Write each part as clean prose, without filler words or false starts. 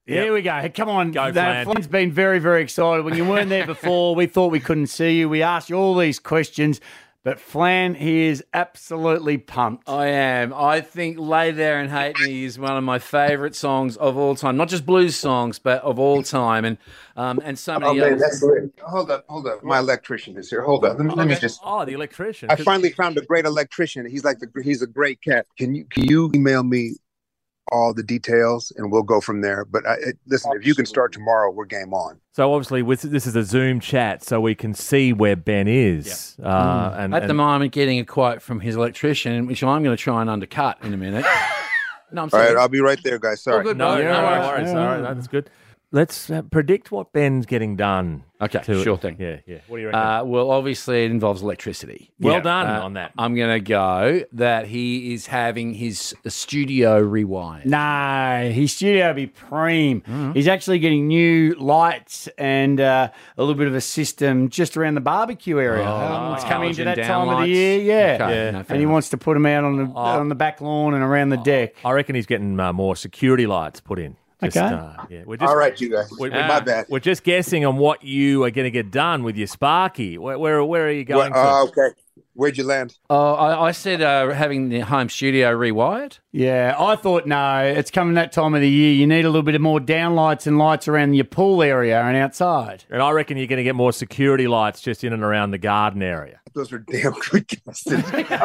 Here we go. Come on. Go, Flan. Flan's been very, very excited. When you weren't there before, we thought we couldn't see you. We asked you all these questions, but Flan, he is absolutely pumped. I am. I think Lay There and Hate Me is one of my favourite songs of all time. Not just blues songs, but of all time. And so many others. That's great. Hold up. My electrician is here. Hold up. Let me just. Oh, the electrician. I finally found a great electrician. He's a great cat. Can you email me all the details and we'll go from there? But listen, if you can start tomorrow, we're game on. So obviously, this is a Zoom chat, so we can see where Ben is. Yeah. At the moment, getting a quote from his electrician, which I'm going to try and undercut in a minute. No, I'm sorry. All right, I'll be right there, guys. Sorry. Good, No bro. worries. All right, that's good. Let's predict what Ben's getting done. Okay, sure thing. Yeah. What do you reckon? Well, obviously, it involves electricity. Well done on that. I'm going to go that he is having his studio rewired. No, his studio will be preem. He's actually getting new lights and a little bit of a system just around the barbecue area. It's coming into that time of the year, yeah. Okay, no, fair and he enough. wants to put them out on the back lawn and around the deck. I reckon he's getting more security lights put in. Okay. We're All right, you guys. My bad. We're just guessing on what you are going to get done with your Sparky. Where are you going to? Okay. Where'd you land? I said having the home studio rewired. Yeah, I thought, no, it's coming that time of the year. You need a little bit more downlights and lights around your pool area and outside. And I reckon you're going to get more security lights just in and around the garden area. Those are damn good guesses.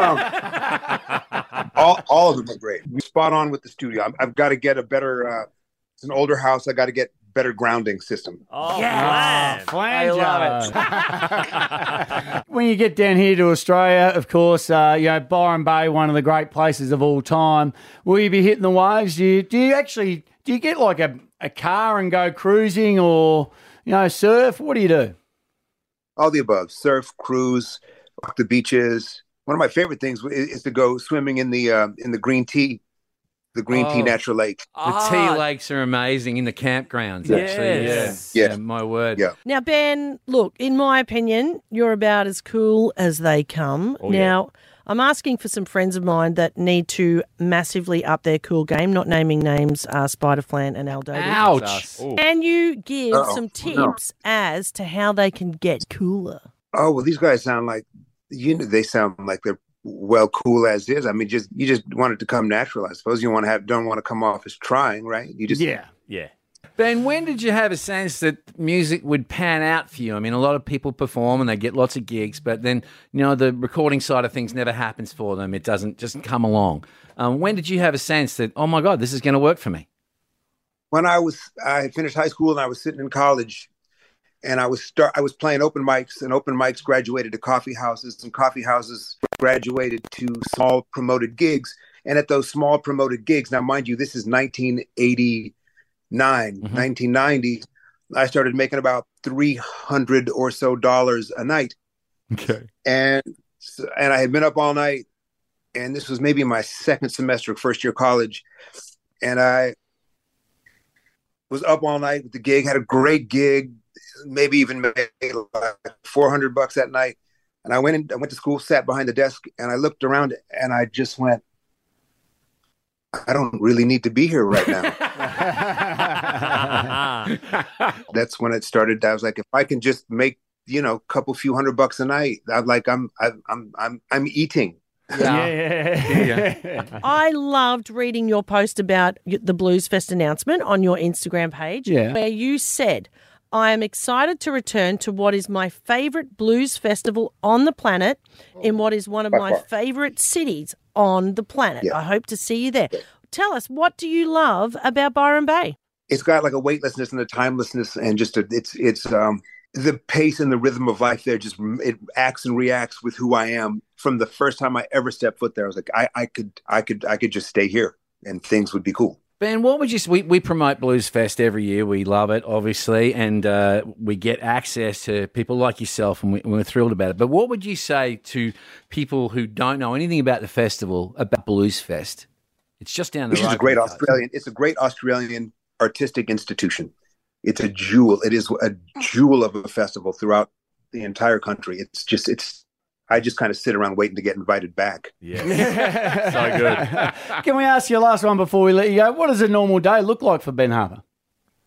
All of them are great. We're spot on with the studio. I've got to get a better... it's an older house. I got to get better grounding system. Oh, Yeah, Flan. I love it. When you get down here to Australia, of course, Byron Bay, one of the great places of all time. Will you be hitting the waves? Do you get like a car and go cruising or surf? What do you do? All the above. Surf, cruise, walk the beaches. One of my favorite things is to go swimming in the green tea. The Green Tea Natural Lake. The tea lakes are amazing in the campgrounds, actually. Yes. Yeah. My word. Yeah. Now, Ben, look, in my opinion, you're about as cool as they come. Now, I'm asking for some friends of mine that need to massively up their cool game, not naming names, Spider Flan and Aldo. Ouch. Can you give some tips as to how they can get cooler? Oh, well, these guys sound like, they sound like they're well cool as is. I mean, you just want it to come natural, I suppose. You don't want to come off as trying, right? You just Yeah. Ben, when did you have a sense that music would pan out for you? I mean, a lot of people perform and they get lots of gigs, but then, the recording side of things never happens for them. It doesn't just come along. When did you have a sense that, oh my God, this is going to work for me? When I had finished high school and I was sitting in college, and I was playing open mics, and open mics graduated to coffee houses, and coffee houses graduated to small promoted gigs. And at those small promoted gigs, now mind you, this is 1989, 1990, I started making about $300 or so a night. Okay. And I had been up all night, and this was maybe my second semester of first year college. And I was up all night with the gig, had a great gig, maybe even made like $400 that night. And I went to school, sat behind the desk, and I looked around and I just went, I don't really need to be here right now. That's when it started. I was like, if I can just make, a couple few $100 a night, I'm eating. Yeah. I loved reading your post about the Blues Fest announcement on your Instagram page, where you said, I am excited to return to what is my favourite blues festival on the planet in what is one of my favourite cities on the planet. Yeah. I hope to see you there. Tell us, what do you love about Byron Bay? It's got like a weightlessness and a timelessness, and just it's the pace and the rhythm of life there. Just it acts and reacts with who I am. From the first time I ever stepped foot there, I was like, I could just stay here and things would be cool. Ben, what would you say? We promote Blues Fest every year. We love it, obviously, and we get access to people like yourself, and we're thrilled about it. But what would you say to people who don't know anything about the festival, about Blues Fest? It's just down the road. It's a great Australian artistic institution. It's a jewel. It is a jewel of a festival throughout the entire country. I just kind of sit around waiting to get invited back. Yeah. So good. Can we ask you a last one before we let you go? What does a normal day look like for Ben Harper?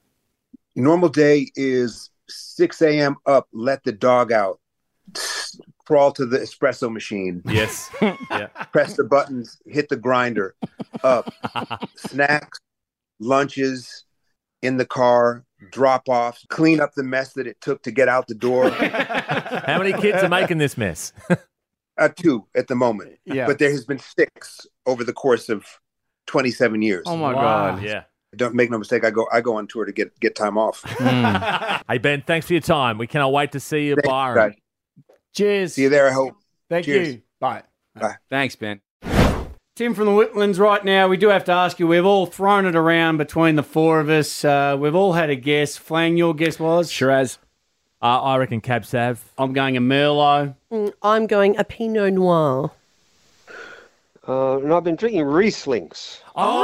Normal day is 6 a.m. up, let the dog out, crawl to the espresso machine. Yes. Yeah. Press the buttons, hit the grinder, up, snacks, lunches, in the car, drop offs, clean up the mess that it took to get out the door. How many kids are making this mess? 2 at the moment. Yeah. But there has been 6 over the course of 27 years. Oh my Wow. God. Yeah. Don't make no mistake, I go on tour to get time off. Hey, Ben, thanks for your time. We cannot wait to see you, Thank you, Byron. guys. Cheers. See you there, I hope. Thank Cheers. you. Bye. Thanks, Ben. Tim from the Whitlands right now, we do have to ask you, we've all thrown it around between the 4 of us. We've all had a guess. Flang, your guess was? Shiraz. I reckon Cab Sav. I'm going a Merlot. I'm going a Pinot Noir. And I've been drinking Rieslings. Oh,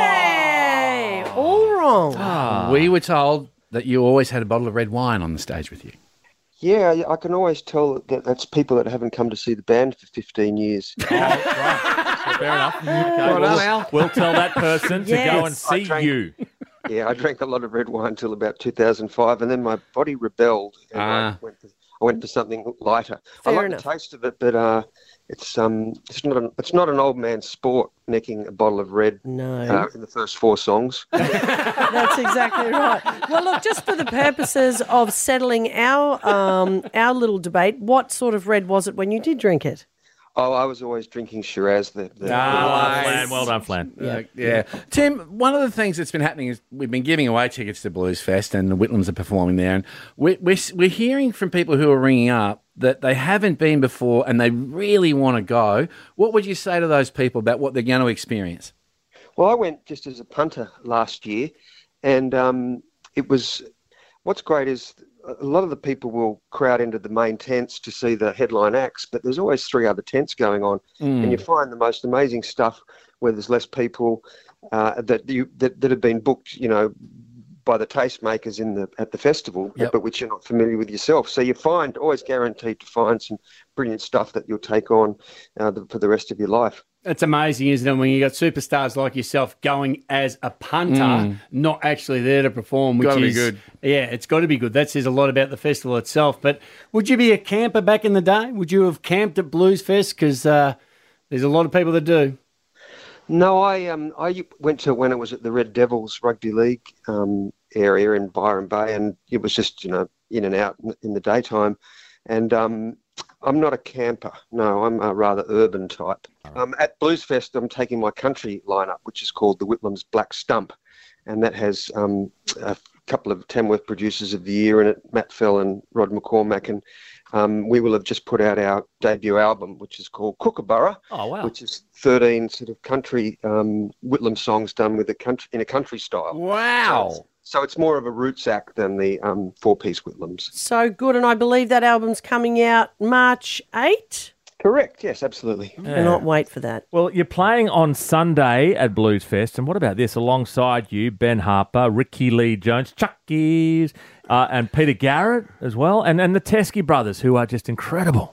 really? All wrong. We were told that you always had a bottle of red wine on the stage with you. Yeah, I can always tell that that's people that haven't come to see the band for 15 years. Right. Fair enough. Okay, we'll tell that person to go and see you. Yeah, I drank a lot of red wine until about 2005, and then my body rebelled, and I went for something lighter. Fair I like enough. the taste of it, but it's not an old man's sport necking a bottle of red No. in the first 4 songs. That's exactly right. Well, look, just for the purposes of settling our little debate, what sort of red was it when you did drink it? Oh, I was always drinking Shiraz. Flan. Well done, Flan. Yeah. Tim, one of the things that's been happening is we've been giving away tickets to Blues Fest and the Whitlands are performing there. And we're hearing from people who are ringing up that they haven't been before and they really want to go. What would you say to those people about what they're going to experience? Well, I went just as a punter last year, and it was. What's great is a lot of the people will crowd into the main tents to see the headline acts, but there's always 3 other tents going on, and you find the most amazing stuff where there's less people that have been booked, by the tastemakers at the festival, but which you're not familiar with yourself. So you always guaranteed to find some brilliant stuff that you'll take on for the rest of your life. It's amazing, isn't it, when you got superstars like yourself going as a punter, not actually there to perform, which Gotta be is good. Yeah, it's got to be good. That says a lot about the festival itself. But would you be a camper back in the day? Would you have camped at Blues Fest? Because there's a lot of people that do. No, I went to when it was at the Red Devils Rugby League area in Byron Bay, and it was just in and out in the daytime. And I'm not a camper. No, I'm a rather urban type. At Blues Fest, I'm taking my country lineup, which is called the Whitlam's Black Stump, and that has a couple of Tamworth Producers of the Year in it, Matt Fell and Rod McCormack, and we will have just put out our debut album, which is called Kookaburra, which is 13 sort of country Whitlam songs done with in a country style. Wow. So it's more of a roots act than the 4-piece Whitlams. So good, and I believe that album's coming out March 8? Correct, yes, absolutely. Cannot wait for that. Well, you're playing on Sunday at Blues Fest, and what about this? Alongside you, Ben Harper, Ricky Lee Jones, Chuckies, and Peter Garrett as well, and the Teskey brothers, who are just incredible.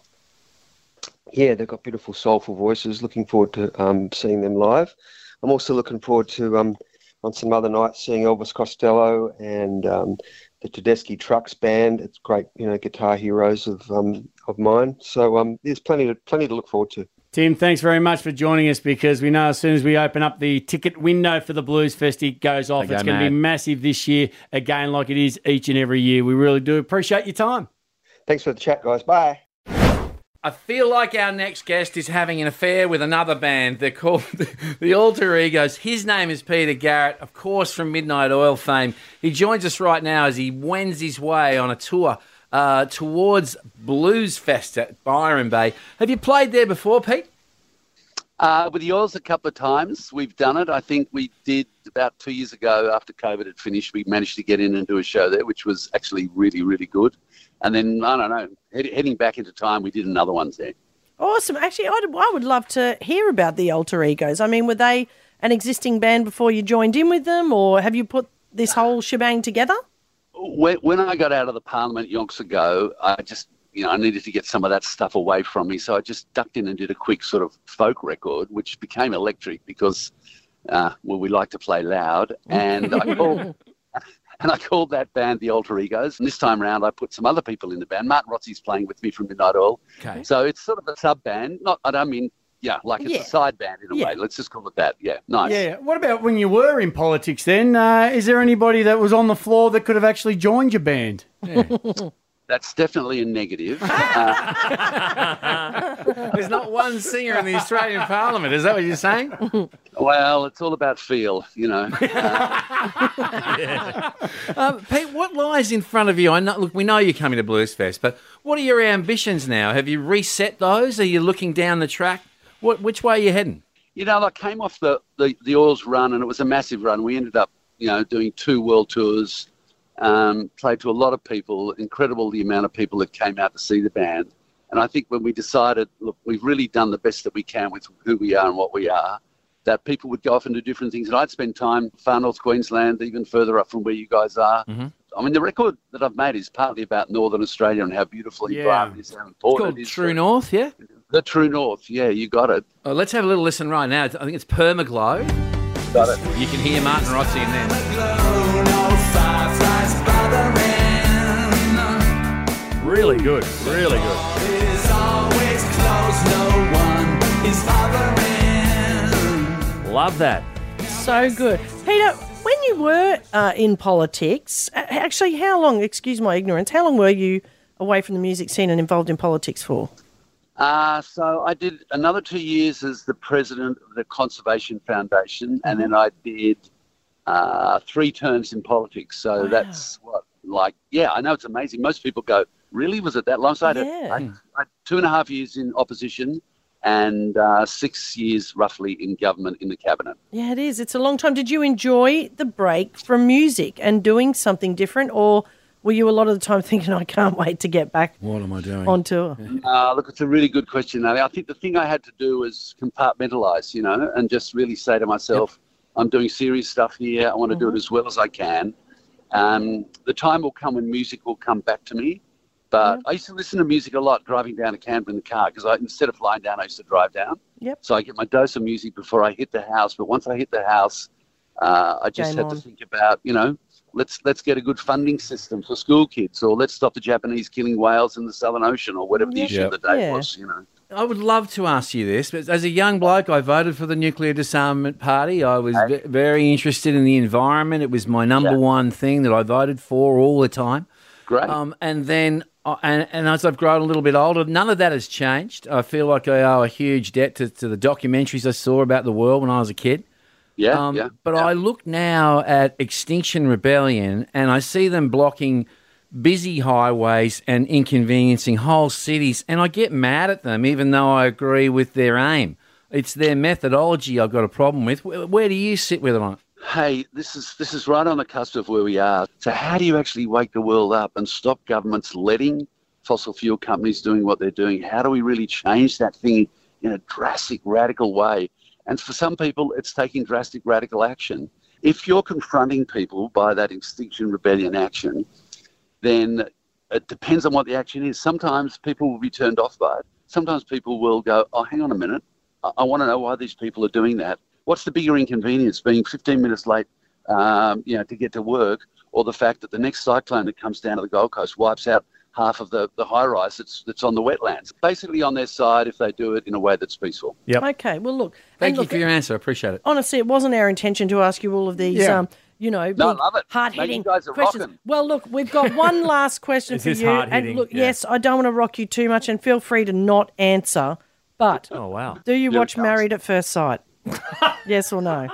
Yeah, they've got beautiful, soulful voices. Looking forward to seeing them live. I'm also looking forward to, on some other nights, seeing Elvis Costello and the Tedeschi Trucks Band. It's great, guitar heroes of mine. So there's plenty to look forward to. Tim, thanks very much for joining us, because we know as soon as we open up the ticket window for the Blues Fest, it goes off. It's going to be massive this year, again, like it is each and every year. We really do appreciate your time. Thanks for the chat, guys. Bye. I feel like our next guest is having an affair with another band. They're called the Alter Egos. His name is Peter Garrett, of course, from Midnight Oil fame. He joins us right now as he wends his way on a tour towards Blues Fest at Byron Bay. Have you played there before, Pete? With the Oils a couple of times. We've done it. I think we did about 2 years ago after COVID had finished. We managed to get in and do a show there, which was actually really, really good. And then, I don't know, heading back into time, we did another one there. Awesome. Actually, I would love to hear about the Alter Egos. I mean, were they an existing band before you joined in with them, or have you put this whole shebang together? When I got out of the Parliament yonks ago, I just, I needed to get some of that stuff away from me. So I just ducked in and did a quick sort of folk record, which became electric because, we like to play loud. And And I called that band the Alter Egos. And this time around, I put some other people in the band. Martin Rossi's playing with me from Midnight Oil. Okay. So it's sort of a sub band. I don't mean, it's a side band in a way. Let's just call it that. Yeah, nice. Yeah. What about when you were in politics then? Is there anybody that was on the floor that could have actually joined your band? Yeah. That's definitely a negative. There's not one singer in the Australian Parliament. Is that what you're saying? Well, it's all about feel, you know. Pete, what lies in front of you? Look, we know you're coming to Blues Fest, but what are your ambitions now? Have you reset those? Are you looking down the track? Which way are you heading? You know, I came off the Oils run, and it was a massive run. We ended up, doing 2 world tours. Played to a lot of people, incredible the amount of people that came out to see the band. And I think when we decided, look, we've really done the best that we can with who we are and what we are, that people would go off and do different things. And I'd spend time far north Queensland, even further up from where you guys are. Mm-hmm. I mean, the record that I've made is partly about Northern Australia and how beautiful the environment is, how important it is. True North, yeah? The True North, yeah, you got it. Oh, let's have a little listen right now. I think it's Permaglow. Got it. You can hear Martin Rossi in there. Really good, really good. Love that. So good. Peter, when you were in politics, actually, how long, excuse my ignorance, how long were you away from the music scene and involved in politics for? So I did another 2 years as the president of the Conservation Foundation, and then I did 3 terms in politics. So that's I know it's amazing. Most people go, really? Was it that long? So I had 2.5 years in opposition and 6 years roughly in government in the cabinet. Yeah, it is. It's a long time. Did you enjoy the break from music and doing something different, or were you a lot of the time thinking, I can't wait to get back What am I doing? on tour? Look, it's a really good question, Ali. I think the thing I had to do was compartmentalise, and just really say to myself, I'm doing serious stuff here. I want to do it as well as I can. The time will come when music will come back to me. But I used to listen to music a lot driving down to Canberra in the car because instead of flying down, I used to drive down. Yep. So I get my dose of music before I hit the house. But once I hit the house, I just had to think about, let's get a good funding system for school kids, or let's stop the Japanese killing whales in the Southern Ocean, or whatever the issue of the day was, I would love to ask you this, but as a young bloke, I voted for the Nuclear Disarmament Party. I was very interested in the environment. It was my number one thing that I voted for all the time. Great. And then, and as I've grown a little bit older, none of that has changed. I feel like I owe a huge debt to the documentaries I saw about the world when I was a kid. But I look now at Extinction Rebellion and I see them blocking busy highways and inconveniencing whole cities, and I get mad at them even though I agree with their aim. It's their methodology I've got a problem with. Where do you sit with it on it? Hey, this is right on the cusp of where we are. So how do you actually wake the world up and stop governments letting fossil fuel companies doing what they're doing? How do we really change that thing in a drastic, radical way? And for some people, it's taking drastic, radical action. If you're confronting people by that Extinction Rebellion action, then it depends on what the action is. Sometimes people will be turned off by it. Sometimes people will go, oh, hang on a minute. I want to know why these people are doing that. What's the bigger inconvenience, being 15 minutes late to get to work, or the fact that the next cyclone that comes down to the Gold Coast wipes out half of the high-rise that's on the wetlands? Basically on their side if they do it in a way that's peaceful. Yep. Okay, well, look. Thank you for your answer. I appreciate it. Honestly, it wasn't our intention to ask you all of these, big, hard-hitting questions. Rocking. Well, look, we've got one last question for you. And look, yes, I don't want to rock you too much, and feel free to not answer, but do you watch Married at First Sight? Yes or no?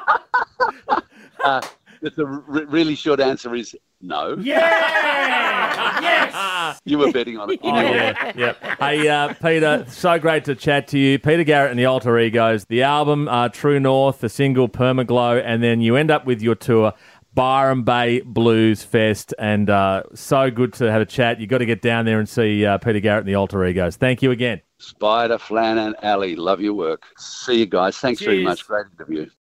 The really short answer is no. Yeah! Yes! You were betting on it. Hey, Peter, so great to chat to you. Peter Garrett and the Alter Egos, the album True North, the single Permaglow, and then you end up with your tour, Byron Bay Blues Fest, and so good to have a chat. You've got to get down there and see Peter Garrett and the Alter Egos. Thank you again. Spider, Flan and Ali, love your work. See you guys. Thanks very much. Great interview.